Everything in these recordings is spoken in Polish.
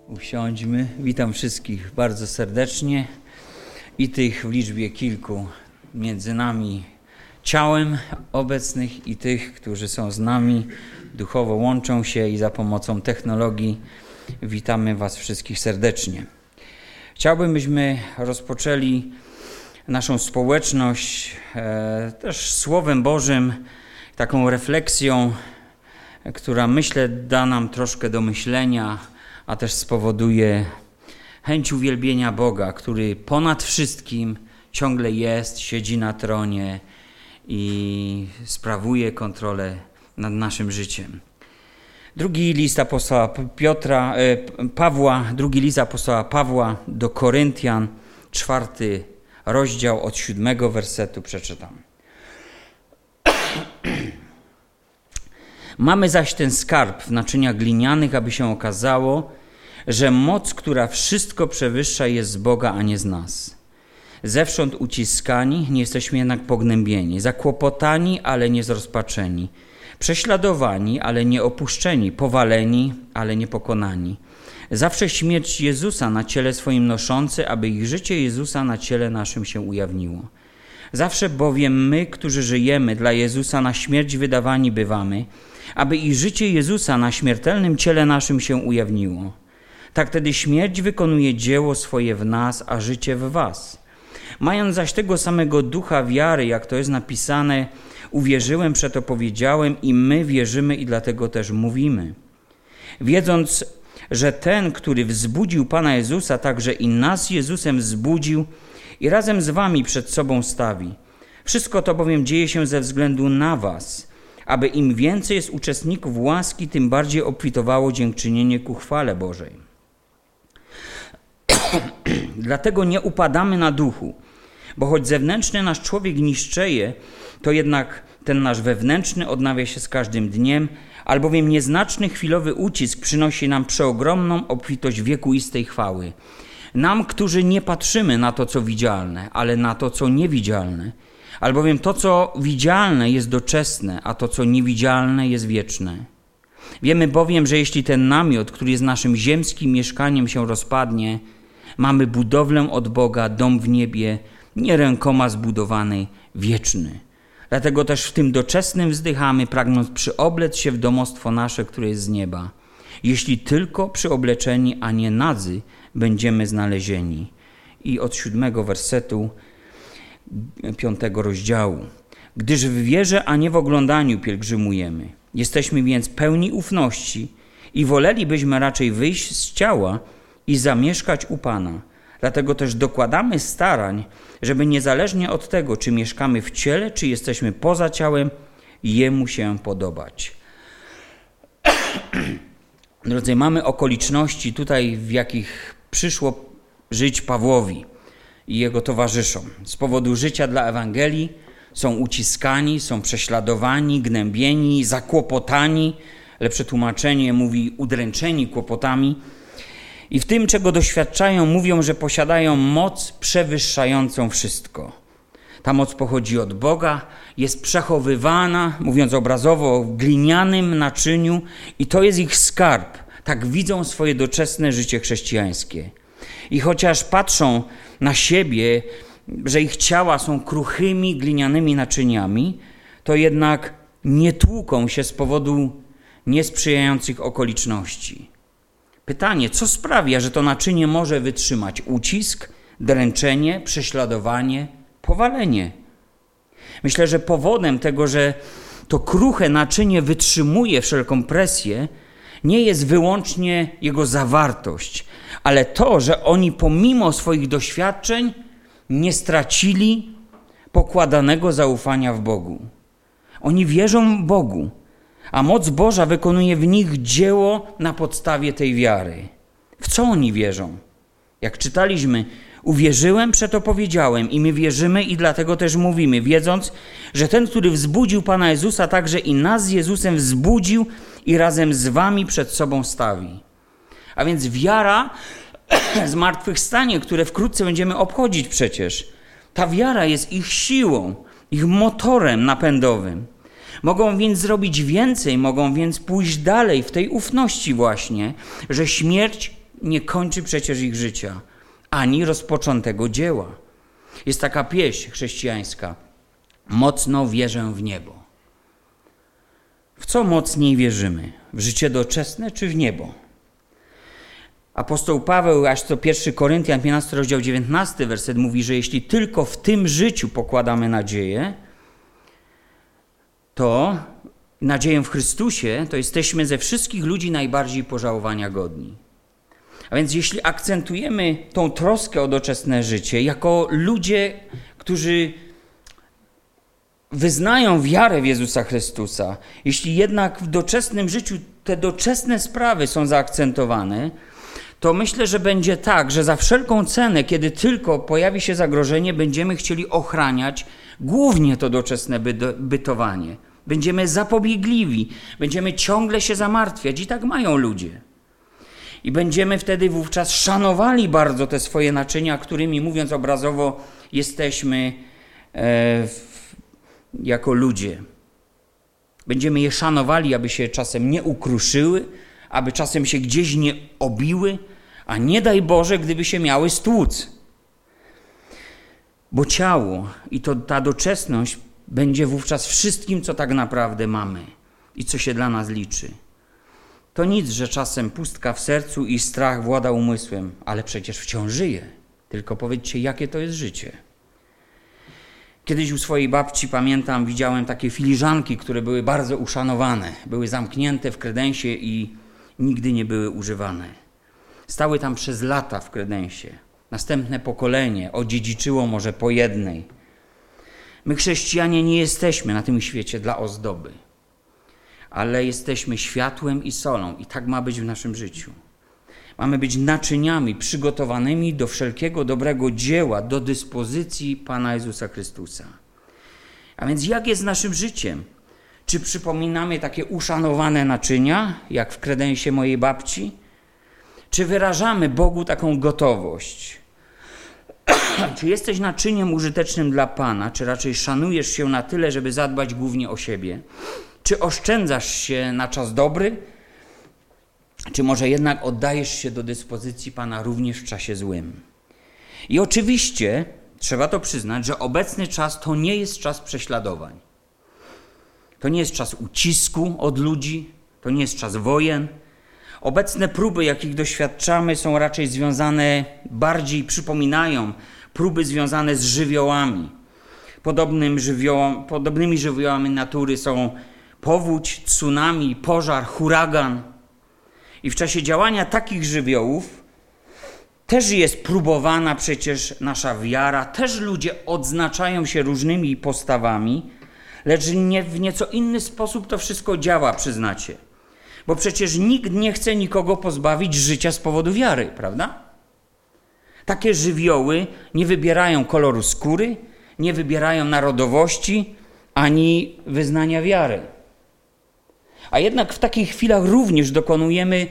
Usiądźmy. Witam wszystkich bardzo serdecznie i tych w liczbie kilku między nami ciałem obecnych i tych, którzy są z nami, duchowo łączą się i za pomocą technologii. Witamy Was wszystkich serdecznie. Chciałbym, byśmy rozpoczęli naszą społeczność też Słowem Bożym, taką refleksją, która myślę da nam troszkę do myślenia, a też spowoduje chęć uwielbienia Boga, który ponad wszystkim ciągle jest, siedzi na tronie i sprawuje kontrolę nad naszym życiem. Drugi list apostoła Pawła do Koryntian, 4 rozdział od 7 wersetu przeczytam. Mamy zaś ten skarb w naczyniach glinianych, aby się okazało, że moc, która wszystko przewyższa, jest z Boga, a nie z nas. Zewsząd uciskani, nie jesteśmy jednak pognębieni, zakłopotani, ale nie zrozpaczeni, prześladowani, ale nie opuszczeni, powaleni, ale nie pokonani. Zawsze śmierć Jezusa na ciele swoim noszący, aby ich życie Jezusa na ciele naszym się ujawniło. Zawsze bowiem my, którzy żyjemy dla Jezusa, na śmierć wydawani bywamy, aby i życie Jezusa na śmiertelnym ciele naszym się ujawniło. Tak tedy śmierć wykonuje dzieło swoje w nas, a życie w was. Mając zaś tego samego ducha wiary, jak to jest napisane, uwierzyłem, przeto powiedziałem i my wierzymy i dlatego też mówimy. Wiedząc, że ten, który wzbudził Pana Jezusa, także i nas Jezusem wzbudził i razem z wami przed sobą stawi. Wszystko to bowiem dzieje się ze względu na was, aby im więcej jest uczestników łaski, tym bardziej obfitowało dziękczynienie ku chwale Bożej. Dlatego nie upadamy na duchu, bo choć zewnętrzny nasz człowiek niszczeje, to jednak ten nasz wewnętrzny odnawia się z każdym dniem, albowiem nieznaczny chwilowy ucisk przynosi nam przeogromną obfitość wiekuistej chwały. Nam, którzy nie patrzymy na to, co widzialne, ale na to, co niewidzialne, albowiem to, co widzialne, jest doczesne, a to, co niewidzialne, jest wieczne. Wiemy bowiem, że jeśli ten namiot, który jest naszym ziemskim mieszkaniem, się rozpadnie, mamy budowlę od Boga, dom w niebie, nie rękoma zbudowany, wieczny. Dlatego też w tym doczesnym wzdychamy, pragnąc przyoblec się w domostwo nasze, które jest z nieba. Jeśli tylko przyobleczeni, a nie nadzy, będziemy znalezieni. I od 7 wersetu 5 rozdziału. Gdyż w wierze, a nie w oglądaniu pielgrzymujemy. Jesteśmy więc pełni ufności i wolelibyśmy raczej wyjść z ciała i zamieszkać u Pana. Dlatego też dokładamy starań, żeby niezależnie od tego, czy mieszkamy w ciele, czy jesteśmy poza ciałem, Jemu się podobać. Drodzy, mamy okoliczności tutaj, w jakich przyszło żyć Pawłowi i jego towarzyszom. Z powodu życia dla Ewangelii są uciskani, są prześladowani, gnębieni, zakłopotani. Lepsze tłumaczenie mówi udręczeni kłopotami. I w tym, czego doświadczają, mówią, że posiadają moc przewyższającą wszystko. Ta moc pochodzi od Boga, jest przechowywana, mówiąc obrazowo, w glinianym naczyniu i to jest ich skarb. Tak widzą swoje doczesne życie chrześcijańskie. I chociaż patrzą na siebie, że ich ciała są kruchymi, glinianymi naczyniami, to jednak nie tłuką się z powodu niesprzyjających okoliczności. Pytanie, co sprawia, że to naczynie może wytrzymać ucisk, dręczenie, prześladowanie, powalenie? Myślę, że powodem tego, że to kruche naczynie wytrzymuje wszelką presję, nie jest wyłącznie jego zawartość, ale to, że oni pomimo swoich doświadczeń nie stracili pokładanego zaufania w Bogu. Oni wierzą Bogu, a moc Boża wykonuje w nich dzieło na podstawie tej wiary. W co oni wierzą? Jak czytaliśmy, uwierzyłem, przeto powiedziałem i my wierzymy i dlatego też mówimy, wiedząc, że ten, który wzbudził Pana Jezusa, także i nas z Jezusem wzbudził i razem z wami przed sobą stawi. A więc wiara, zmartwychwstanie, które wkrótce będziemy obchodzić przecież, ta wiara jest ich siłą, ich motorem napędowym. Mogą więc zrobić więcej, mogą więc pójść dalej w tej ufności właśnie, że śmierć nie kończy przecież ich życia, ani rozpoczętego dzieła. Jest taka pieśń chrześcijańska. Mocno wierzę w niebo. W co mocniej wierzymy? W życie doczesne czy w niebo? Apostoł Paweł, aż to 1 Koryntian, 15 rozdział 19 werset mówi, że jeśli tylko w tym życiu pokładamy nadzieję, to nadzieję w Chrystusie, to jesteśmy ze wszystkich ludzi najbardziej pożałowania godni. A więc jeśli akcentujemy tą troskę o doczesne życie jako ludzie, którzy wyznają wiarę w Jezusa Chrystusa, jeśli jednak w doczesnym życiu te doczesne sprawy są zaakcentowane, to myślę, że będzie tak, że za wszelką cenę, kiedy tylko pojawi się zagrożenie, będziemy chcieli ochraniać głównie to doczesne bytowanie. Będziemy zapobiegliwi, będziemy ciągle się zamartwiać i tak mają ludzie. I będziemy wtedy wówczas szanowali bardzo te swoje naczynia, którymi, mówiąc obrazowo, jesteśmy jako ludzie. Będziemy je szanowali, aby się czasem nie ukruszyły, aby czasem się gdzieś nie obiły, a nie daj Boże, gdyby się miały stłuc. Bo ciało i ta doczesność będzie wówczas wszystkim, co tak naprawdę mamy i co się dla nas liczy. To nic, że czasem pustka w sercu i strach włada umysłem, ale przecież wciąż żyje. Tylko powiedzcie, jakie to jest życie. Kiedyś u swojej babci, pamiętam, widziałem takie filiżanki, które były bardzo uszanowane. Były zamknięte w kredensie i nigdy nie były używane. Stały tam przez lata w kredensie. Następne pokolenie odziedziczyło może po jednej. My, chrześcijanie, nie jesteśmy na tym świecie dla ozdoby, ale jesteśmy światłem i solą i tak ma być w naszym życiu. Mamy być naczyniami przygotowanymi do wszelkiego dobrego dzieła, do dyspozycji Pana Jezusa Chrystusa. A więc jak jest z naszym życiem? Czy przypominamy takie uszanowane naczynia, jak w kredensie mojej babci? Czy wyrażamy Bogu taką gotowość? Czy jesteś naczyniem użytecznym dla Pana, czy raczej szanujesz się na tyle, żeby zadbać głównie o siebie? Czy oszczędzasz się na czas dobry? Czy może jednak oddajesz się do dyspozycji Pana również w czasie złym? I oczywiście trzeba to przyznać, że obecny czas to nie jest czas prześladowań. To nie jest czas ucisku od ludzi, to nie jest czas wojen. Obecne próby, jakich doświadczamy, są raczej związane, bardziej przypominają próby związane z żywiołami. Podobnymi żywiołami natury są powódź, tsunami, pożar, huragan. I w czasie działania takich żywiołów też jest próbowana przecież nasza wiara, też ludzie odznaczają się różnymi postawami, lecz w nieco inny sposób to wszystko działa, przyznacie. Bo przecież nikt nie chce nikogo pozbawić życia z powodu wiary, prawda? Takie żywioły nie wybierają koloru skóry, nie wybierają narodowości, ani wyznania wiary. A jednak w takich chwilach również dokonujemy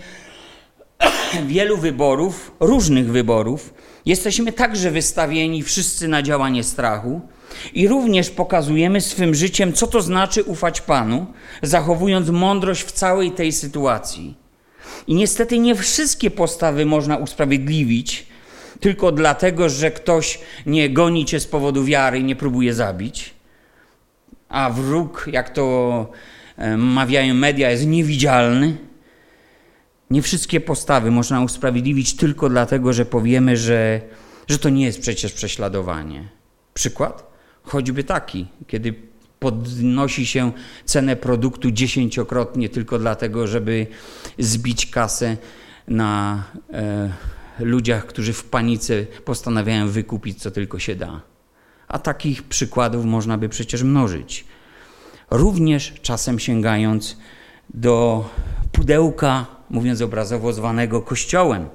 wielu wyborów, różnych wyborów. Jesteśmy także wystawieni wszyscy na działanie strachu i również pokazujemy swym życiem, co to znaczy ufać Panu, zachowując mądrość w całej tej sytuacji. I niestety nie wszystkie postawy można usprawiedliwić tylko dlatego, że ktoś nie goni cię z powodu wiary i nie próbuje zabić, a wróg, jak to mawiają media, jest niewidzialny. Nie wszystkie postawy można usprawiedliwić tylko dlatego, że powiemy, że to nie jest przecież prześladowanie. Przykład? Choćby taki, kiedy podnosi się cenę produktu 10-krotnie tylko dlatego, żeby zbić kasę na ludziach, którzy w panice postanawiają wykupić co tylko się da. A takich przykładów można by przecież mnożyć. Również czasem sięgając do pudełka, mówiąc obrazowo, zwanego Kościołem.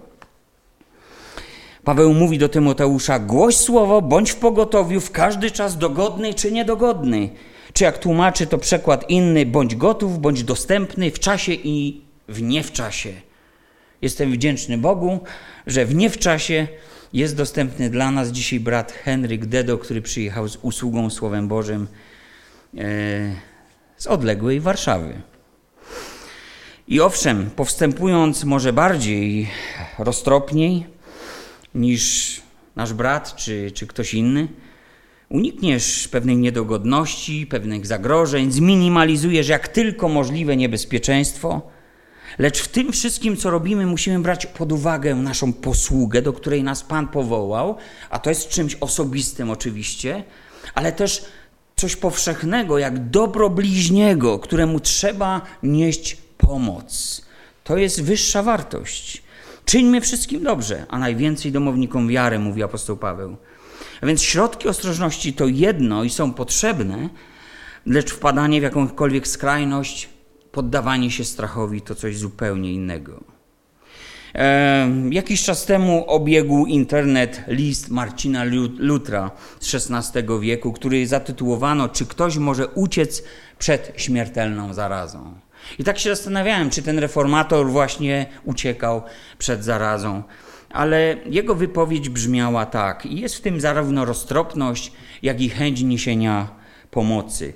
Paweł mówi do Tymoteusza: głoś słowo, bądź w pogotowiu w każdy czas, dogodny czy niedogodny. Czy jak tłumaczy to przekład inny, bądź gotów, bądź dostępny w czasie i w nie w czasie. Jestem wdzięczny Bogu, że w nie w czasie jest dostępny dla nas dzisiaj brat Henryk Dedo, który przyjechał z usługą Słowem Bożym z odległej Warszawy. I owszem, powstępując może bardziej roztropniej niż nasz brat czy ktoś inny, unikniesz pewnych niedogodności, pewnych zagrożeń, zminimalizujesz jak tylko możliwe niebezpieczeństwo, lecz w tym wszystkim, co robimy, musimy brać pod uwagę naszą posługę, do której nas Pan powołał, a to jest czymś osobistym oczywiście, ale też coś powszechnego, jak dobro bliźniego, któremu trzeba nieść pomoc. To jest wyższa wartość. Czyńmy wszystkim dobrze, a najwięcej domownikom wiary, mówi apostoł Paweł. A więc środki ostrożności to jedno i są potrzebne, lecz wpadanie w jakąkolwiek skrajność, poddawanie się strachowi to coś zupełnie innego. Jakiś czas temu obiegł internet list Marcina Lutra z XVI wieku, który zatytułowano „Czy ktoś może uciec przed śmiertelną zarazą?” I tak się zastanawiałem, czy ten reformator właśnie uciekał przed zarazą. Ale jego wypowiedź brzmiała tak: i jest w tym zarówno roztropność, jak i chęć niesienia pomocy.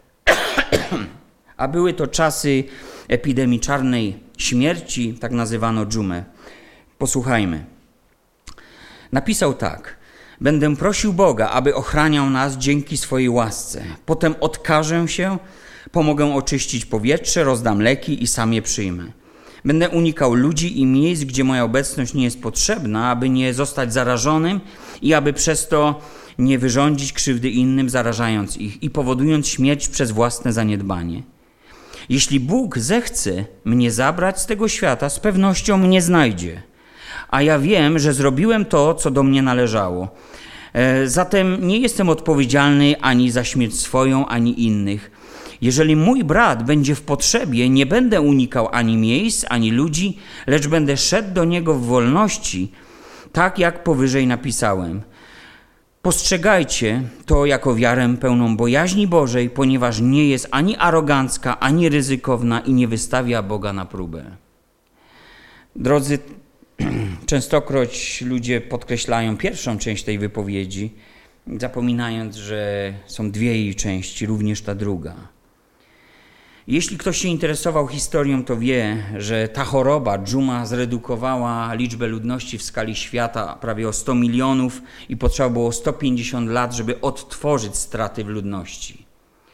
A były to czasy epidemii czarnej śmierci, tak nazywano dżumę. Posłuchajmy. Napisał tak: będę prosił Boga, aby ochraniał nas dzięki swojej łasce. Potem odkażę się, pomogę oczyścić powietrze, rozdam leki i sam je przyjmę. Będę unikał ludzi i miejsc, gdzie moja obecność nie jest potrzebna, aby nie zostać zarażonym i aby przez to nie wyrządzić krzywdy innym, zarażając ich i powodując śmierć przez własne zaniedbanie. Jeśli Bóg zechce mnie zabrać z tego świata, z pewnością mnie znajdzie. A ja wiem, że zrobiłem to, co do mnie należało. Zatem nie jestem odpowiedzialny ani za śmierć swoją, ani innych. Jeżeli mój brat będzie w potrzebie, nie będę unikał ani miejsc, ani ludzi, lecz będę szedł do niego w wolności, tak jak powyżej napisałem. Postrzegajcie to jako wiarę pełną bojaźni Bożej, ponieważ nie jest ani arogancka, ani ryzykowna i nie wystawia Boga na próbę. Drodzy, częstokroć ludzie podkreślają pierwszą część tej wypowiedzi, zapominając, że są dwie jej części, również ta druga. Jeśli ktoś się interesował historią, to wie, że ta choroba, dżuma, zredukowała liczbę ludności w skali świata prawie o 100 milionów i potrzeba było 150 lat, żeby odtworzyć straty w ludności.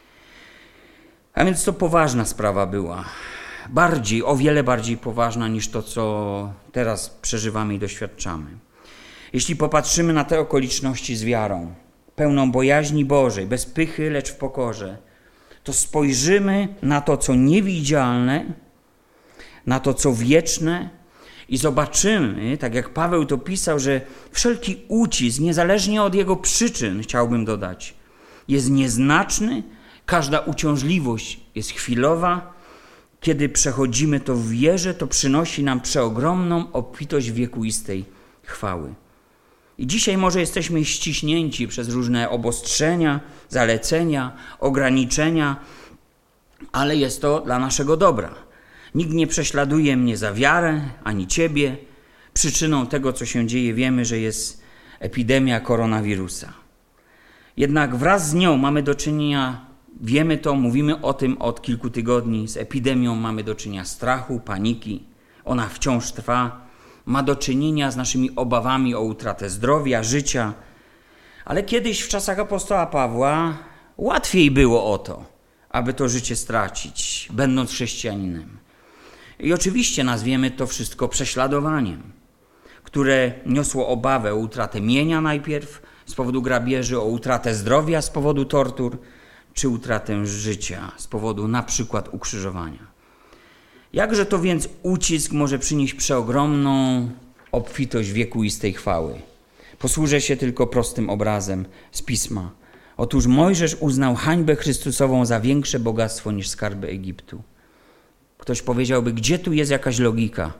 A więc to poważna sprawa była. O wiele bardziej poważna niż to, co teraz przeżywamy i doświadczamy. Jeśli popatrzymy na te okoliczności z wiarą, pełną bojaźni Bożej, bez pychy, lecz w pokorze, to spojrzymy na to, co niewidzialne, na to, co wieczne i zobaczymy, tak jak Paweł to pisał, że wszelki ucisk, niezależnie od jego przyczyn, chciałbym dodać, jest nieznaczny, każda uciążliwość jest chwilowa. Kiedy przechodzimy to w wierze, to przynosi nam przeogromną obfitość wiekuistej chwały. I dzisiaj może jesteśmy ściśnięci przez różne obostrzenia, zalecenia, ograniczenia, ale jest to dla naszego dobra. Nikt nie prześladuje mnie za wiarę, ani ciebie. Przyczyną tego, co się dzieje, wiemy, że jest epidemia koronawirusa. Jednak wraz z nią mamy do czynienia, wiemy to, mówimy o tym od kilku tygodni, z epidemią mamy do czynienia strachu, paniki. Ona wciąż trwa. Ma do czynienia z naszymi obawami o utratę zdrowia, życia. Ale kiedyś w czasach apostoła Pawła łatwiej było o to, aby to życie stracić, będąc chrześcijaninem. I oczywiście nazwiemy to wszystko prześladowaniem, które niosło obawę o utratę mienia najpierw z powodu grabieży, o utratę zdrowia z powodu tortur, czy utratę życia z powodu na przykład ukrzyżowania. Jakże to więc ucisk może przynieść przeogromną obfitość wiekuistej chwały? Posłużę się tylko prostym obrazem z Pisma. Otóż Mojżesz uznał hańbę Chrystusową za większe bogactwo niż skarby Egiptu. Ktoś powiedziałby, gdzie tu jest jakaś logika?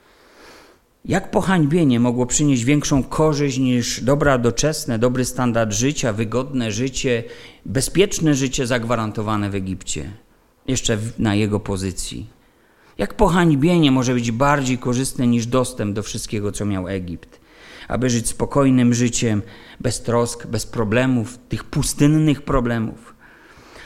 Jak pohańbienie mogło przynieść większą korzyść niż dobra doczesne, dobry standard życia, wygodne życie, bezpieczne życie zagwarantowane w Egipcie, jeszcze na jego pozycji? Jak pohańbienie może być bardziej korzystne niż dostęp do wszystkiego, co miał Egipt? Aby żyć spokojnym życiem, bez trosk, bez problemów, tych pustynnych problemów.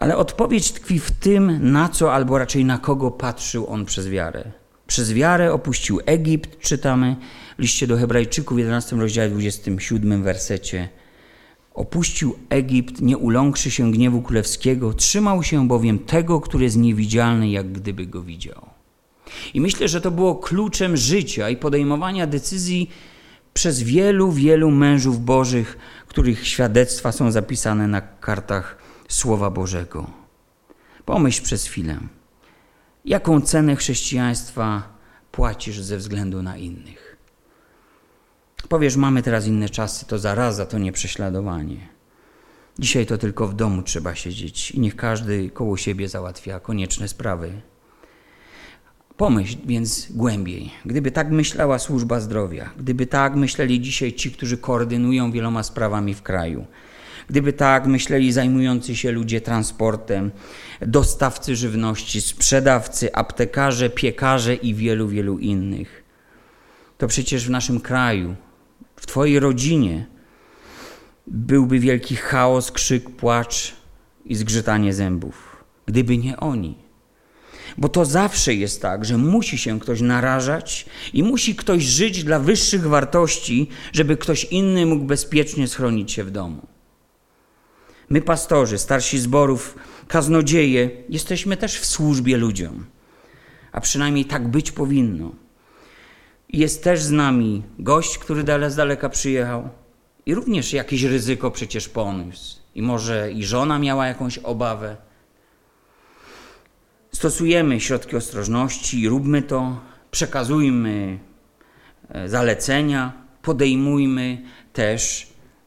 Ale odpowiedź tkwi w tym, na co albo raczej na kogo patrzył on przez wiarę. Przez wiarę opuścił Egipt, czytamy w liście do Hebrajczyków w 11 rozdziale 27 wersecie. Opuścił Egipt, nie uląkszy się gniewu królewskiego, trzymał się bowiem tego, który jest niewidzialny, jak gdyby go widział. I myślę, że to było kluczem życia i podejmowania decyzji przez wielu mężów bożych, których świadectwa są zapisane na kartach Słowa Bożego. Pomyśl przez chwilę, jaką cenę chrześcijaństwa płacisz ze względu na innych? Powiesz, mamy teraz inne czasy, to zaraza, to nie prześladowanie. Dzisiaj to tylko w domu trzeba siedzieć i niech każdy koło siebie załatwia konieczne sprawy. Pomyśl więc głębiej. Gdyby tak myślała służba zdrowia, gdyby tak myśleli dzisiaj ci, którzy koordynują wieloma sprawami w kraju, gdyby tak myśleli zajmujący się ludzie transportem, dostawcy żywności, sprzedawcy, aptekarze, piekarze i wielu innych, to przecież w naszym kraju, w twojej rodzinie byłby wielki chaos, krzyk, płacz i zgrzytanie zębów. Gdyby nie oni. Bo to zawsze jest tak, że musi się ktoś narażać i musi ktoś żyć dla wyższych wartości, żeby ktoś inny mógł bezpiecznie schronić się w domu. My, pastorzy, starsi zborów, kaznodzieje, jesteśmy też w służbie ludziom, a przynajmniej tak być powinno. Jest też z nami gość, który z daleka przyjechał i również jakieś ryzyko przecież poniósł. I może i żona miała jakąś obawę. Stosujemy środki ostrożności, róbmy to, przekazujmy zalecenia, podejmujmy też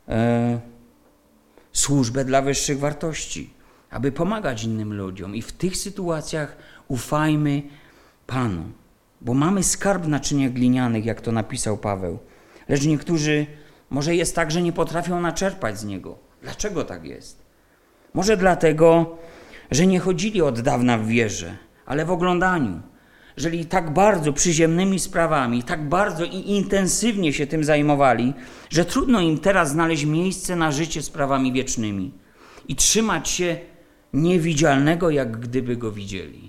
służbę dla wyższych wartości, aby pomagać innym ludziom. I w tych sytuacjach ufajmy Panu, bo mamy skarb w naczyniach glinianych, jak to napisał Paweł. Lecz niektórzy, może jest tak, że nie potrafią naczerpać z niego. Dlaczego tak jest? Może dlatego, że nie chodzili od dawna w wierze, ale w oglądaniu. Żyli tak bardzo przyziemnymi sprawami, tak bardzo i intensywnie się tym zajmowali, że trudno im teraz znaleźć miejsce na życie sprawami wiecznymi i trzymać się niewidzialnego, jak gdyby go widzieli.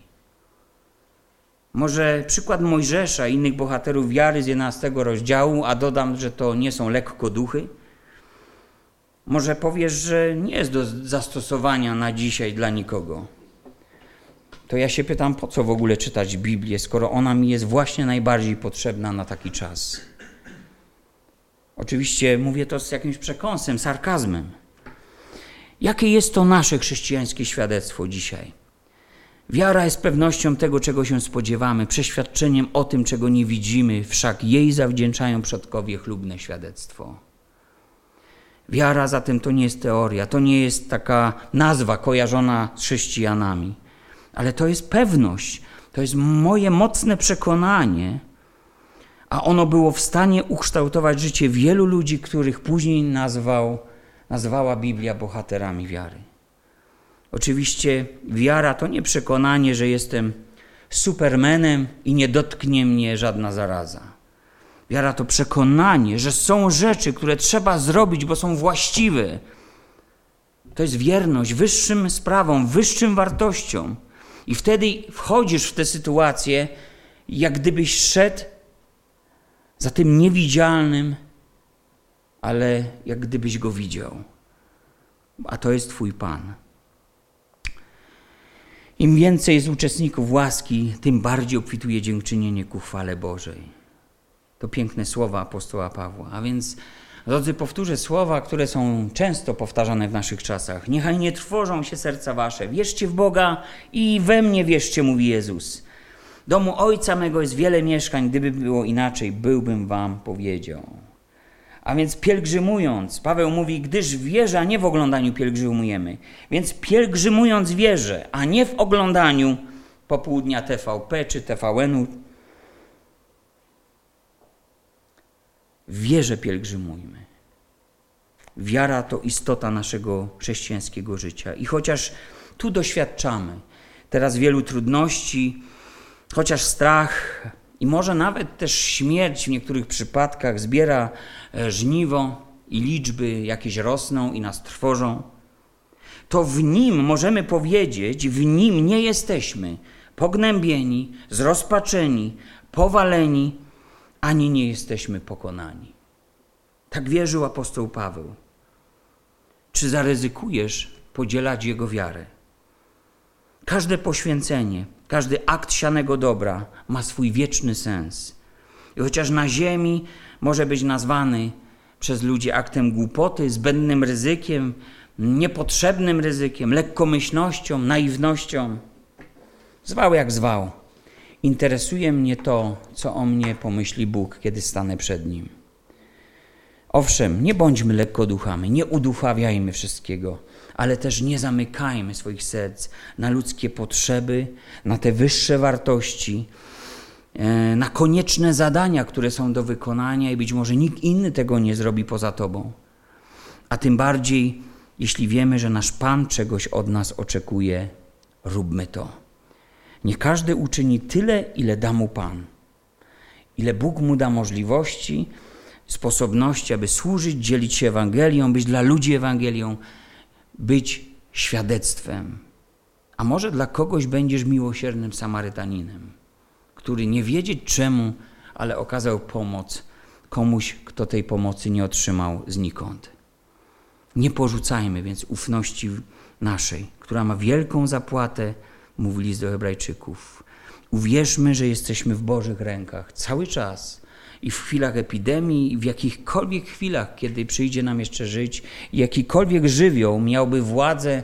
Może przykład Mojżesza i innych bohaterów wiary z 11 rozdziału, a dodam, że to nie są lekkoduchy. Może powiesz, że nie jest do zastosowania na dzisiaj dla nikogo. To ja się pytam, po co w ogóle czytać Biblię, skoro ona mi jest właśnie najbardziej potrzebna na taki czas. Oczywiście mówię to z jakimś przekąsem, sarkazmem. Jakie jest to nasze chrześcijańskie świadectwo dzisiaj? Wiara jest pewnością tego, czego się spodziewamy, przeświadczeniem o tym, czego nie widzimy, wszak jej zawdzięczają przodkowie chlubne świadectwo. Wiara zatem to nie jest teoria, to nie jest taka nazwa kojarzona z chrześcijanami, ale to jest pewność, to jest moje mocne przekonanie, a ono było w stanie ukształtować życie wielu ludzi, których później nazwała Biblia bohaterami wiary. Oczywiście wiara to nie przekonanie, że jestem supermanem i nie dotknie mnie żadna zaraza. Wiara to przekonanie, że są rzeczy, które trzeba zrobić, bo są właściwe. To jest wierność wyższym sprawom, wyższym wartościom. I wtedy wchodzisz w tę sytuację, jak gdybyś szedł za tym niewidzialnym, ale jak gdybyś go widział. A to jest Twój Pan. Im więcej jest uczestników łaski, tym bardziej obfituje dziękczynienie ku chwale Bożej. To piękne słowa apostoła Pawła. A więc, drodzy, powtórzę słowa, które są często powtarzane w naszych czasach. Niechaj nie trwożą się serca wasze. Wierzcie w Boga i we mnie wierzcie, mówi Jezus. W domu Ojca mego jest wiele mieszkań. Gdyby było inaczej, byłbym wam powiedział. A więc pielgrzymując, Paweł mówi, gdyż w wierze, a nie w oglądaniu pielgrzymujemy. Więc pielgrzymując wierze, a nie w oglądaniu popołudnia TVP czy TVN-u, w wierze pielgrzymujmy. Wiara to istota naszego chrześcijańskiego życia. I chociaż tu doświadczamy teraz wielu trudności, chociaż strach i może nawet też śmierć w niektórych przypadkach zbiera żniwo i liczby jakieś rosną i nas trwożą, to w Nim możemy powiedzieć, w Nim nie jesteśmy pognębieni, zrozpaczeni, powaleni, ani nie jesteśmy pokonani. Tak wierzył apostoł Paweł. Czy zaryzykujesz podzielać jego wiarę? Każde poświęcenie, każdy akt sianego dobra ma swój wieczny sens. I chociaż na ziemi może być nazwany przez ludzi aktem głupoty, zbędnym ryzykiem, niepotrzebnym ryzykiem, lekkomyślnością, naiwnością, zwał jak zwał, interesuje mnie to, co o mnie pomyśli Bóg, kiedy stanę przed Nim. Owszem, nie bądźmy lekkoduchami, nie uduchawiajmy wszystkiego, ale też nie zamykajmy swoich serc na ludzkie potrzeby, na te wyższe wartości, na konieczne zadania, które są do wykonania i być może nikt inny tego nie zrobi poza Tobą. A tym bardziej, jeśli wiemy, że nasz Pan czegoś od nas oczekuje, róbmy to. Niech każdy uczyni tyle, ile da mu Pan, ile Bóg mu da możliwości, sposobności, aby służyć, dzielić się Ewangelią, być dla ludzi Ewangelią, być świadectwem. A może dla kogoś będziesz miłosiernym Samarytaninem, który nie wiedzieć czemu, ale okazał pomoc komuś, kto tej pomocy nie otrzymał znikąd. Nie porzucajmy więc ufności naszej, która ma wielką zapłatę, mówi list do Hebrajczyków. Uwierzmy, że jesteśmy w Bożych rękach cały czas i w chwilach epidemii, i w jakichkolwiek chwilach, kiedy przyjdzie nam jeszcze żyć, i jakikolwiek żywioł miałby władzę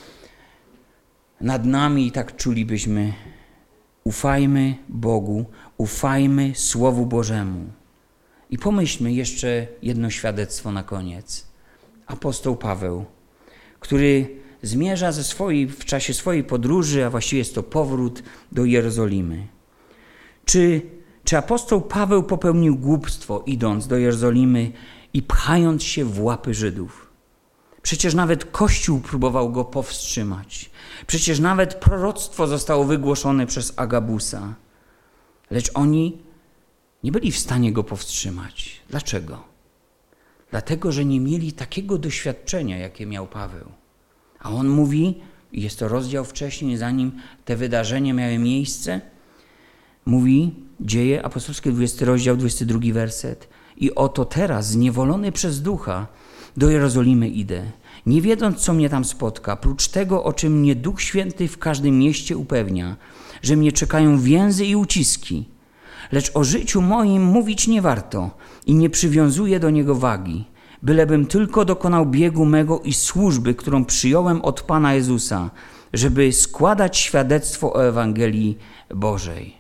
nad nami i tak czulibyśmy. Ufajmy Bogu, ufajmy Słowu Bożemu. I pomyślmy jeszcze jedno świadectwo na koniec. Apostoł Paweł, który zmierza w czasie swojej podróży, a właściwie jest to powrót do Jerozolimy. Czy apostoł Paweł popełnił głupstwo, idąc do Jerozolimy i pchając się w łapy Żydów? Przecież nawet Kościół próbował go powstrzymać. Przecież nawet proroctwo zostało wygłoszone przez Agabusa. Lecz oni nie byli w stanie go powstrzymać. Dlaczego? Dlatego, że nie mieli takiego doświadczenia, jakie miał Paweł. A on mówi, i jest to rozdział wcześniej, zanim te wydarzenia miały miejsce, mówi, Dzieje apostolskie, 20 rozdział, 22 werset. I oto teraz, zniewolony przez Ducha, do Jerozolimy idę, nie wiedząc, co mnie tam spotka, prócz tego, o czym mnie Duch Święty w każdym mieście upewnia, że mnie czekają więzy i uciski. Lecz o życiu moim mówić nie warto i nie przywiązuję do niego wagi, bylebym tylko dokonał biegu mego i służby, którą przyjąłem od Pana Jezusa, żeby składać świadectwo o Ewangelii Bożej.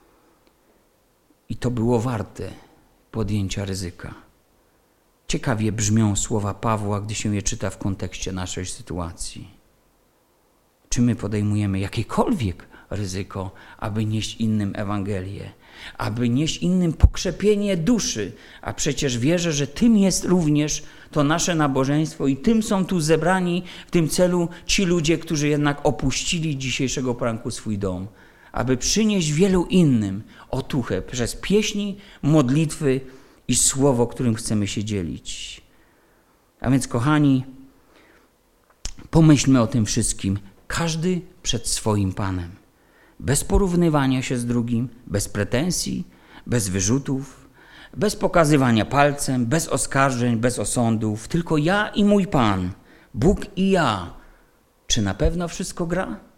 I to było warte podjęcia ryzyka. Ciekawie brzmią słowa Pawła, gdy się je czyta w kontekście naszej sytuacji. Czy my podejmujemy jakiekolwiek ryzyko, aby nieść innym Ewangelię, aby nieść innym pokrzepienie duszy, a przecież wierzę, że tym jest również to nasze nabożeństwo i tym są tu zebrani w tym celu ci ludzie, którzy jednak opuścili dzisiejszego poranku swój dom, aby przynieść wielu innym otuchę przez pieśni, modlitwy i słowo, którym chcemy się dzielić. A więc, kochani, pomyślmy o tym wszystkim. Każdy przed swoim Panem. Bez porównywania się z drugim, bez pretensji, bez wyrzutów, bez pokazywania palcem, bez oskarżeń, bez osądów. Tylko ja i mój Pan, Bóg i ja. Czy na pewno wszystko gra?